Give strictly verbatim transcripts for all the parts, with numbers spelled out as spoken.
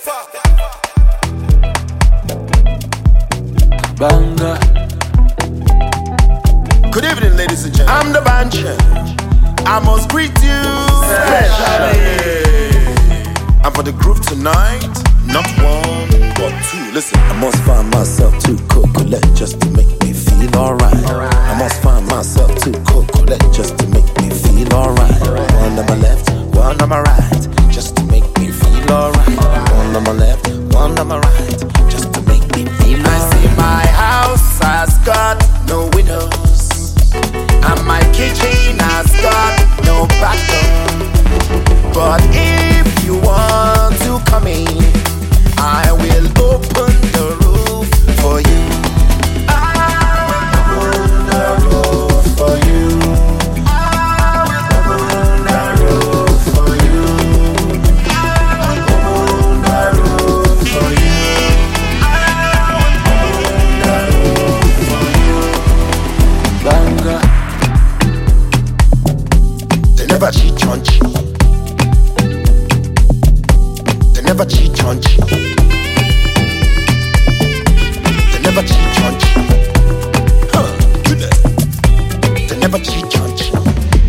Banga. Good evening, ladies and gentlemen. I'm the Banch. I must greet you specially. And for the group tonight, not one but two. Listen, I must find myself too cocolette just to make me feel alright. Right. I must find myself too cocolette just to make me feel alright. Right. One on my left, one on my right, just to make me feel alright. One on my left, one on my right, just to make me feel alright. I see my house has got no windows, and my kitchen has got no back door. But if you want to come in, I will open the roof for you. I will open the roof for you. I will open the roof for you. I will open the roof for you. I will open the roof for you. Banga. They never cheat on you. They never cheat on you. They never cheat on you. Huh, goodness. They never cheat on you.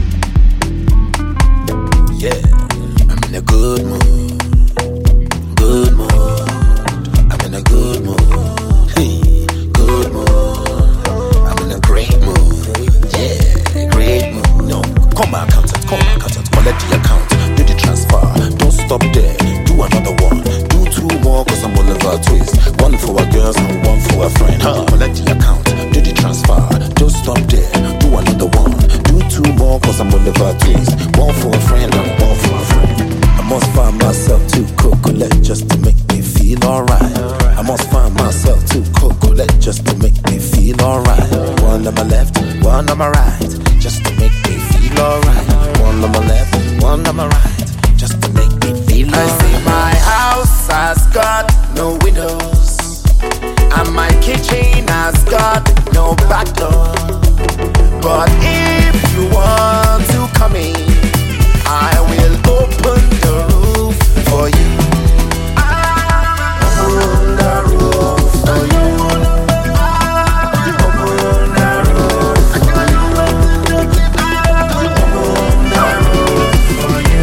Yeah, I'm in a good mood. Good mood. I'm in a good mood. Hey, good mood. I'm in a great mood. Yeah, great mood. No, come back, accountant, come back, accountant. Collect the account, do the transfer. Don't stop there, do another one. Do two more, cause I'm Oliver Twist. One for our girls and one for a friend. Huh? Collect the account, do the transfer. Don't stop there, do another one. Do two more, cause I'm Oliver Twist. One for a friend and one for a friend. I must find myself too cocolette just to make me feel alright. I must find myself too cocolette just to make me feel alright. One on my left, one on my right, just to make me feel alright. One on my left, one on my right, just to make me feel alright. I see my house has got no windows, and my kitchen has got no back door. But if you want to come in, I will open the roof for you. I will open the roof for you. I will open the roof for you. I will open the roof for you.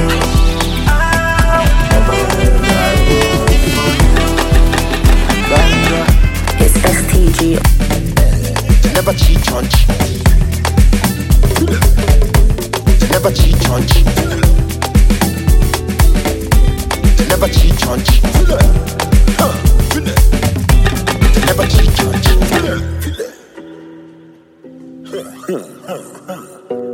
I will open the roof for you. Banga. It's S T G. They never cheat on you. They never cheat on you. They never cheat on you. Huh, they never cheat on you.